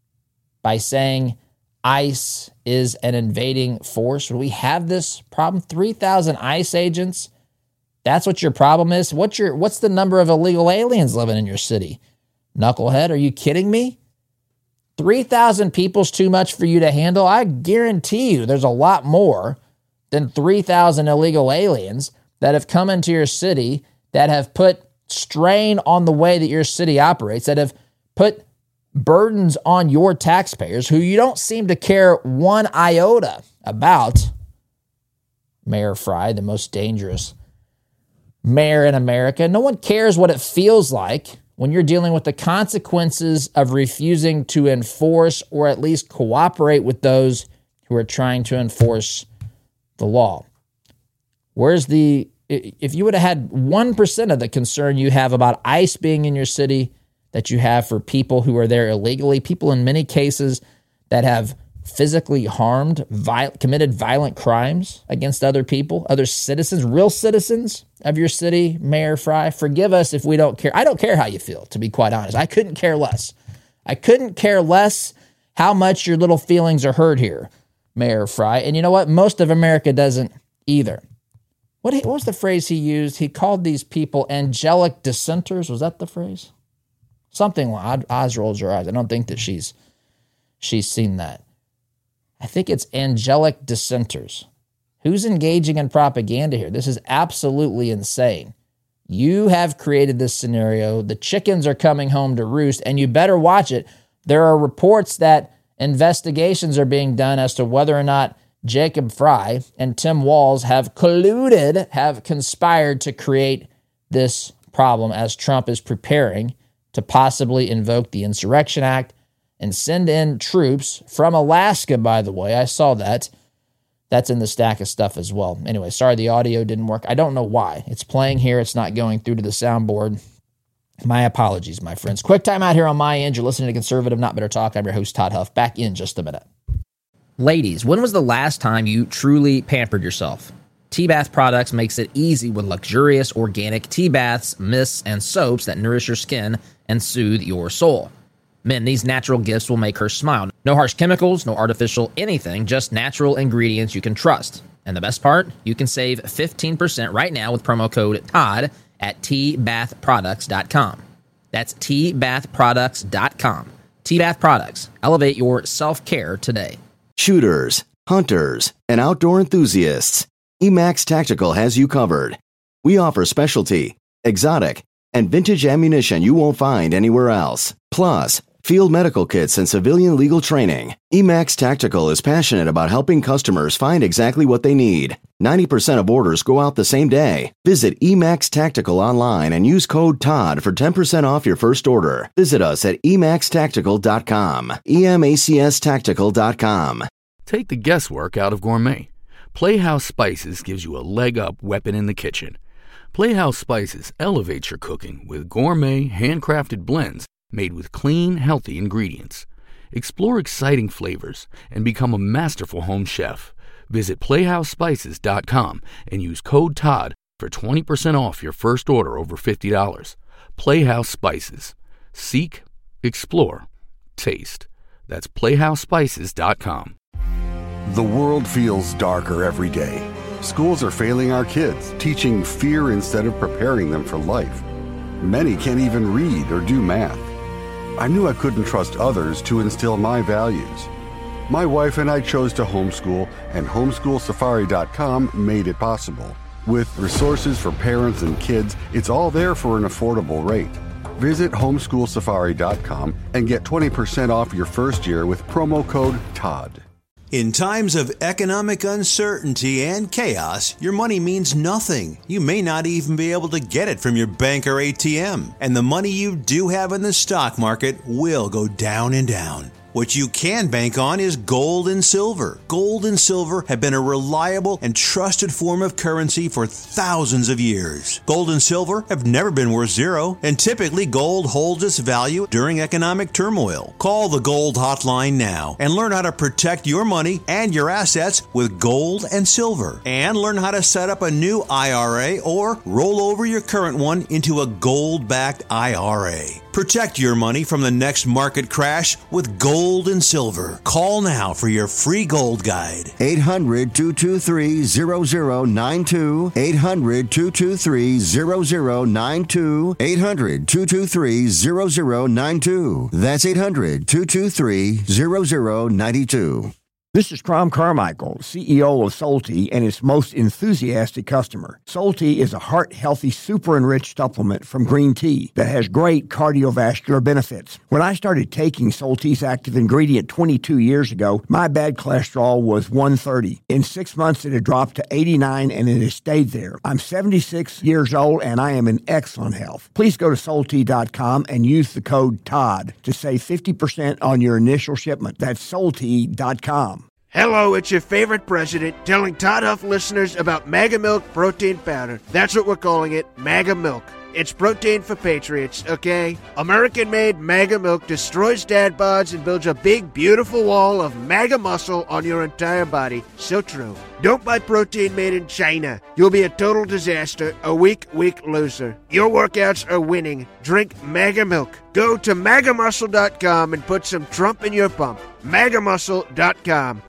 by saying ICE is an invading force? Would we have this problem? three thousand ICE agents? That's what your problem is? What's your what's the number of illegal aliens living in your city? Knucklehead, are you kidding me? three thousand people's too much for you to handle? I guarantee you there's a lot more than three thousand illegal aliens that have come into your city, that have put strain on the way that your city operates, that have put burdens on your taxpayers who you don't seem to care one iota about. Mayor Frey, the most dangerous mayor in America. No one cares what it feels like when you're dealing with the consequences of refusing to enforce or at least cooperate with those who are trying to enforce the law. Where's the if you would have had one percent of the concern you have about ICE being in your city that you have for people who are there illegally, people in many cases that have physically harmed, viol- committed violent crimes against other people, other citizens, real citizens of your city, Mayor Frey, forgive us if we don't care. I don't care how you feel, to be quite honest. I couldn't care less. I couldn't care less how much your little feelings are hurt here, Mayor Frey. And you know what? Most of America doesn't either. What, what was the phrase he used? He called these people angelic dissenters. Was that the phrase? Something like, Oz rolls her eyes. I don't think that she's she's seen that. I think it's angelic dissenters. Who's engaging in propaganda here? This is absolutely insane. You have created this scenario. The chickens are coming home to roost, and you better watch it. There are reports that investigations are being done as to whether or not Jacob Frey and Tim Walz have colluded, have conspired to create this problem as Trump is preparing to possibly invoke the Insurrection Act and send in troops from Alaska, by the way. I saw that. That's in the stack of stuff as well. Anyway, sorry the audio didn't work. I don't know why. It's playing here. It's not going through to the soundboard. My apologies, my friends. Quick time out here on my end. You're listening to Conservative Not Bitter Talk. I'm your host, Todd Huff. Back in just a minute. Ladies, when was the last time you truly pampered yourself? Tea Bath Products makes it easy with luxurious organic tea baths, mists, and soaps that nourish your skin and soothe your soul. Men, these natural gifts will make her smile. No harsh chemicals, no artificial anything, just natural ingredients you can trust. And the best part? You can save fifteen percent right now with promo code Todd at tea bath products dot com. That's tea bath products dot com. Tea Bath Products. Elevate your self-care today. Shooters, hunters, and outdoor enthusiasts, Emax Tactical has you covered. We offer specialty, exotic, and vintage ammunition you won't find anywhere else. Plus, field medical kits and civilian legal training. Emax Tactical is passionate about helping customers find exactly what they need. ninety percent of orders go out the same day. Visit Emax Tactical online and use code Todd for ten percent off your first order. Visit us at emax tactical dot com. E M A C S tactical dot com. Take the guesswork out of gourmet. Playhouse Spices gives you a leg up weapon in the kitchen. Playhouse Spices elevates your cooking with gourmet, handcrafted blends made with clean, healthy ingredients. Explore exciting flavors and become a masterful home chef. Visit playhouse spices dot com and use code Todd for twenty percent off your first order over fifty dollars. Playhouse Spices. Seek, explore, taste. That's playhouse spices dot com. The world feels darker every day. Schools are failing our kids, teaching fear instead of preparing them for life. Many can't even read or do math. I knew I couldn't trust others to instill my values. My wife and I chose to homeschool, and homeschool safari dot com made it possible. With resources for parents and kids, it's all there for an affordable rate. Visit homeschool safari dot com and get twenty percent off your first year with promo code Todd. In times of economic uncertainty and chaos, your money means nothing. You may not even be able to get it from your bank or A T M. And the money you do have in the stock market will go down and down. What you can bank on is gold and silver. Gold and silver have been a reliable and trusted form of currency for thousands of years. Gold and silver have never been worth zero, and typically gold holds its value during economic turmoil. Call the Gold Hotline now and learn how to protect your money and your assets with gold and silver. And learn how to set up a new I R A or roll over your current one into a gold-backed I R A. Protect your money from the next market crash with gold and silver. Call now for your free gold guide. eight hundred, two two three, zero zero nine two. eight hundred, two two three, zero zero nine two. eight hundred, two two three, zero zero nine two. That's eight hundred, two two three, zero zero nine two. This is Crom Carmichael, C E O of Solti, and its most enthusiastic customer. Solti is a heart-healthy, super-enriched supplement from green tea that has great cardiovascular benefits. When I started taking Solti's active ingredient twenty-two years ago, my bad cholesterol was one thirty. In six months, it had dropped to eighty-nine, and it has stayed there. I'm seventy-six years old, and I am in excellent health. Please go to Solti dot com and use the code Todd to save fifty percent on your initial shipment. That's Solti dot com. Hello, it's your favorite president telling Todd Huff listeners about MAGA Milk Protein Powder. That's what we're calling it, MAGA Milk. It's protein for patriots, okay? American-made MAGA Milk destroys dad bods and builds a big, beautiful wall of MAGA muscle on your entire body. So true. Don't buy protein made in China. You'll be a total disaster, a weak, weak loser. Your workouts are winning. Drink MAGA Milk. Go to maga muscle dot com and put some Trump in your pump. maga muscle dot com.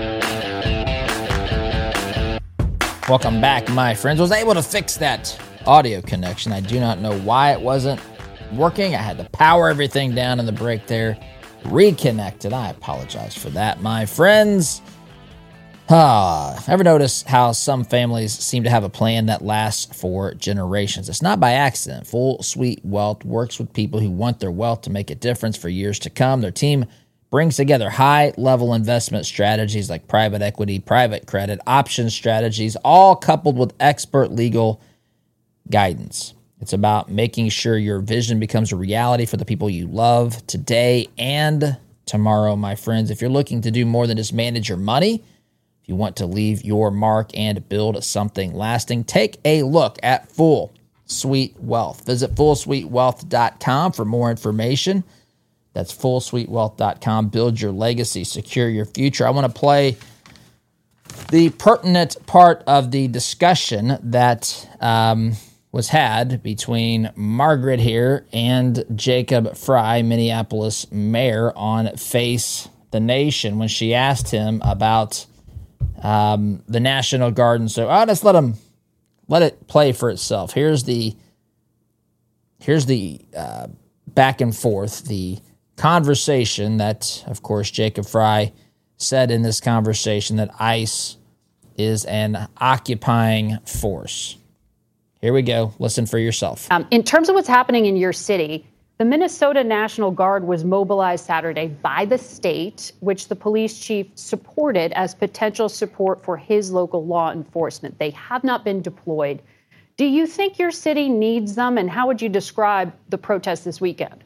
Welcome back, my friends. Was able to fix that audio connection. I do not know why it wasn't working. I had to power everything down in the break there. Reconnected. I apologize for that, my friends. Ah, ever notice how some families seem to have a plan that lasts for generations? It's not by accident. Full Suite Wealth works with people who want their wealth to make a difference for years to come. Their team brings together high-level investment strategies like private equity, private credit, option strategies, all coupled with expert legal guidance. It's about making sure your vision becomes a reality for the people you love today and tomorrow, my friends. If you're looking to do more than just manage your money, if you want to leave your mark and build something lasting, take a look at Full Suite Wealth. Visit full suite wealth dot com for more information. That's full suite wealth dot com. Build your legacy, secure your future. I want to play the pertinent part of the discussion that um, was had between Margaret here and Jacob Frey, Minneapolis mayor, on Face the Nation when she asked him about um, the National Guard. And so, oh, let's let him let it play for itself. Here's the here's the uh, back and forth, the conversation that, of course, Jacob Frey said in this conversation that ICE is an occupying force. Here we go. Listen for yourself. Um, in terms of what's happening in your city, the Minnesota National Guard was mobilized Saturday by the state, which the police chief supported as potential support for his local law enforcement. They have not been deployed. Do you think your city needs them, and how would you describe the protest this weekend?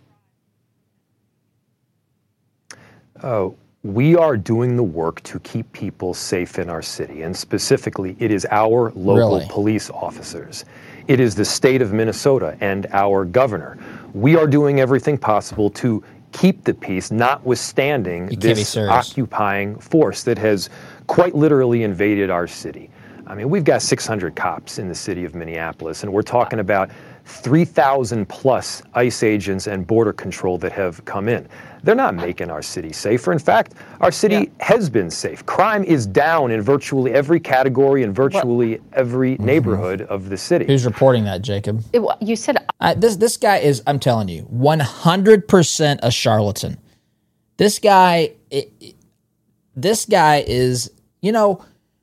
Uh, we are doing the work to keep people safe in our city, and specifically, it is our local Really? police officers. It is the state of Minnesota and our governor. We are doing everything possible to keep the peace, notwithstanding this occupying force that has quite literally invaded our city. I mean, we've got six hundred cops in the city of Minneapolis, and we're talking about three thousand plus ICE agents and border control that have come in. They're not making our city safer. In fact, our city yeah. has been safe. Crime is down in virtually every category and virtually what? every mm-hmm. neighborhood of the city. Who's reporting that, Jacob? It, you said... Uh, this this guy is, I'm telling you, one hundred percent a charlatan. This guy, it, it, this guy is, you know,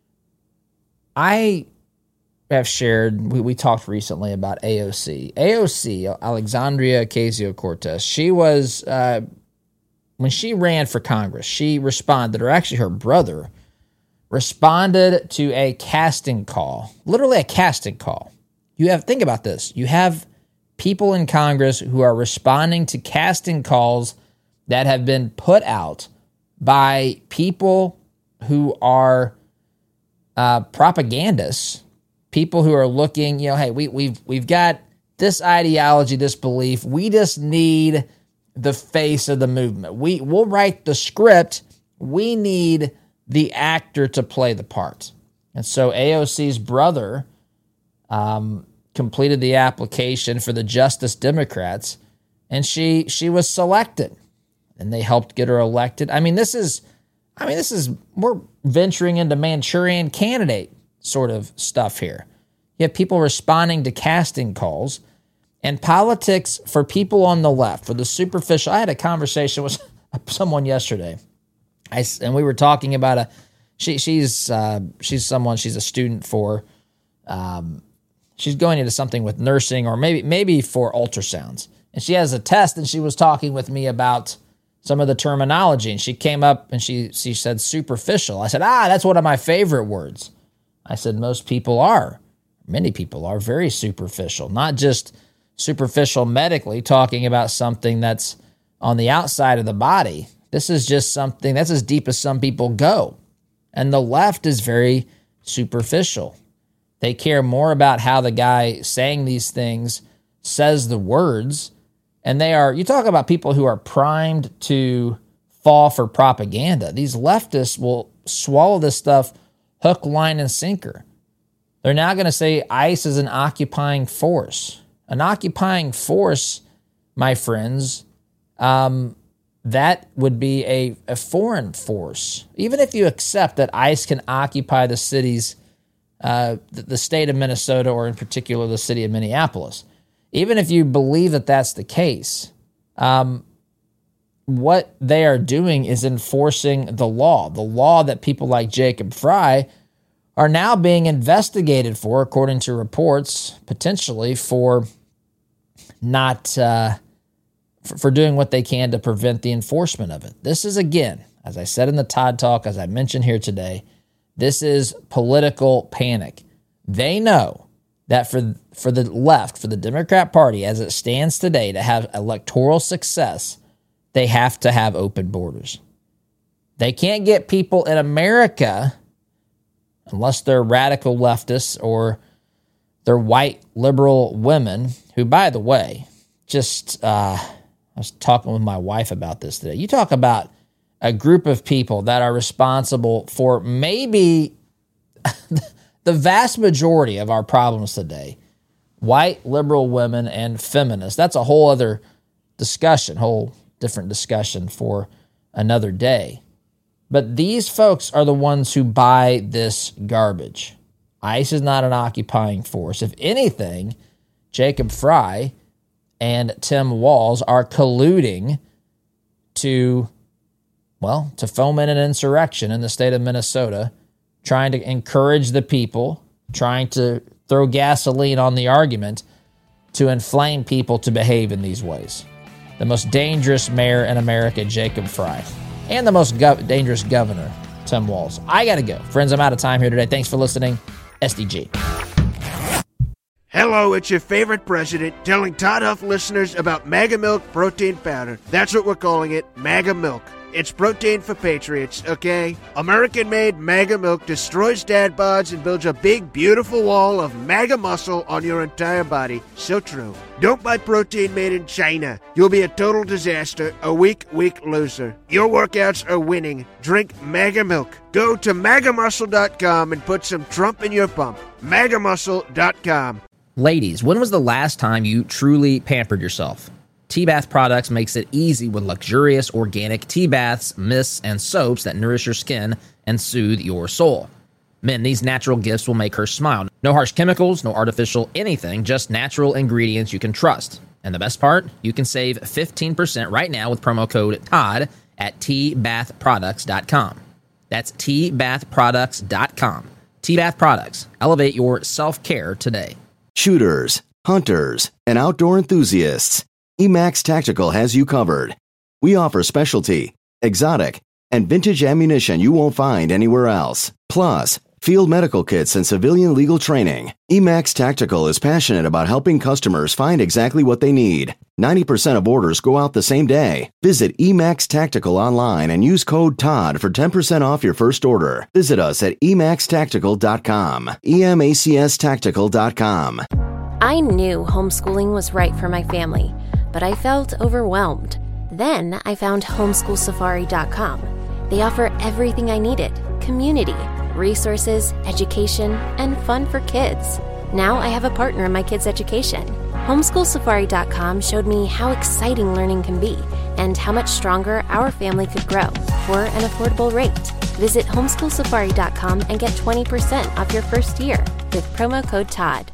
I have shared, we, we talked recently about A O C. A O C, Alexandria Ocasio-Cortez, she was... Uh, when she ran for Congress, she responded, or actually her brother, responded to a casting call, literally a casting call. You have, think about this. You have people in Congress who are responding to casting calls that have been put out by people who are uh, propagandists, people who are looking, you know, hey, we, we've we've got this ideology, this belief. We just need the face of the movement. We, we'll write the script. We need the actor to play the part. And so A O C's brother um, completed the application for the Justice Democrats, and she she was selected. And they helped get her elected. I mean, this is, I mean, this is, we're venturing into Manchurian Candidate sort of stuff here. You have people responding to casting calls. And politics for people on the left, for the superficial. I had a conversation with someone yesterday, I, and we were talking about a. She she's uh, she's someone. She's a student for. Um, she's going into something with nursing, or maybe maybe for ultrasounds. And she has a test, and she was talking with me about some of the terminology. And she came up and she she said superficial. I said, ah, that's one of my favorite words. I said most people are, many people are very superficial, not just superficial medically, talking about something that's on the outside of the body. This is just something that's as deep as some people go. And the left is very superficial. They care more about how the guy saying these things says the words. And they are, you talk about people who are primed to fall for propaganda. These leftists will swallow this stuff hook, line, and sinker. They're now going to say ICE is an occupying force. An occupying force, my friends, um, that would be a, a foreign force. Even if you accept that ICE can occupy the cities, uh, the, the state of Minnesota, or in particular the city of Minneapolis, even if you believe that that's the case, um, what they are doing is enforcing the law. The law that people like Jacob Frey are now being investigated for, according to reports, potentially for not uh, for, for doing what they can to prevent the enforcement of it. This is, again, as I said in the Todd Talk, as I mentioned here today, this is political panic. They know that for for the left, for the Democrat Party, as it stands today, to have electoral success, they have to have open borders. They can't get people in America, unless they're radical leftists or they're white liberal women, who, by the way, just, uh, I was talking with my wife about this today. You talk about a group of people that are responsible for maybe the vast majority of our problems today. White liberal women and feminists. That's a whole other discussion, whole different discussion for another day. But these folks are the ones who buy this garbage. ICE is not an occupying force. If anything, Jacob Frey and Tim Walz are colluding to, well, to foment an insurrection in the state of Minnesota, trying to encourage the people, trying to throw gasoline on the argument to inflame people to behave in these ways. The most dangerous mayor in America, Jacob Frey. And the most gov- dangerous governor, Tim Walz. I got to go. Friends, I'm out of time here today. Thanks for listening. S D G. Hello, it's your favorite president telling Todd Huff listeners about MAGA Milk Protein Powder. That's what we're calling it, MAGA Milk. It's protein for patriots, okay? American-made MAGA Milk destroys dad bods and builds a big, beautiful wall of MAGA muscle on your entire body. So true. Don't buy protein made in China. You'll be a total disaster, a weak, weak loser. Your workouts are winning. Drink MAGA Milk. Go to maga muscle dot com and put some Trump in your pump. maga muscle dot com. Ladies, when was the last time you truly pampered yourself? Tea Bath Products makes it easy with luxurious organic tea baths, mists, and soaps that nourish your skin and soothe your soul. Men, these natural gifts will make her smile. No harsh chemicals, no artificial anything, just natural ingredients you can trust. And the best part? You can save fifteen percent right now with promo code TODD at tea bath products dot com. That's tea bath products dot com. Tea Bath Products. Elevate your self-care today. Shooters, hunters, and outdoor enthusiasts, Emax Tactical has you covered. We offer specialty, exotic, and vintage ammunition you won't find anywhere else. Plus, field medical kits and civilian legal training. Emax Tactical is passionate about helping customers find exactly what they need. ninety percent of orders go out the same day. Visit Emax Tactical online and use code TODD for ten percent off your first order. Visit us at emax tactical dot com. E M A C S tactical dot com. I knew homeschooling was right for my family, but I felt overwhelmed. Then I found homeschool safari dot com. They offer everything I needed: community, resources, education, and fun for kids. Now I have a partner in my kids' education. homeschool safari dot com showed me how exciting learning can be and how much stronger our family could grow for an affordable rate. Visit homeschool safari dot com and get twenty percent off your first year with promo code TODD.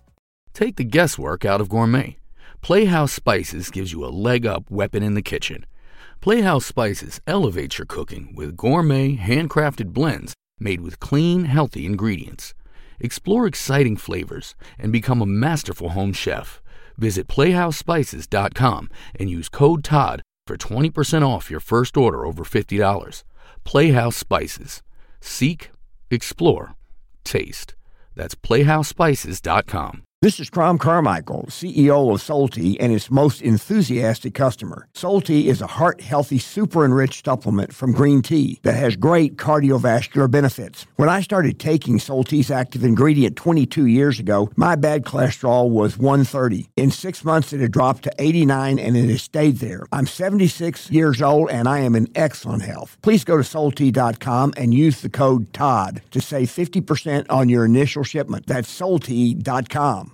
Take the guesswork out of gourmet. Playhouse Spices gives you a leg up weapon in the kitchen. Playhouse Spices elevates your cooking with gourmet, handcrafted blends made with clean, healthy ingredients. Explore exciting flavors and become a masterful home chef. Visit playhouse spices dot com and use code TODD for twenty percent off your first order over fifty dollars. Playhouse Spices. Seek, explore, taste. That's playhouse spices dot com. This is Crom Carmichael, C E O of Solti and its most enthusiastic customer. Solti is a heart-healthy, super-enriched supplement from green tea that has great cardiovascular benefits. When I started taking Solti's active ingredient twenty-two years ago, my bad cholesterol was one thirty. In six months, it had dropped to eighty-nine, and it has stayed there. I'm seventy-six years old, and I am in excellent health. Please go to Solti dot com and use the code T O D to save fifty percent on your initial shipment. That's Solti dot com.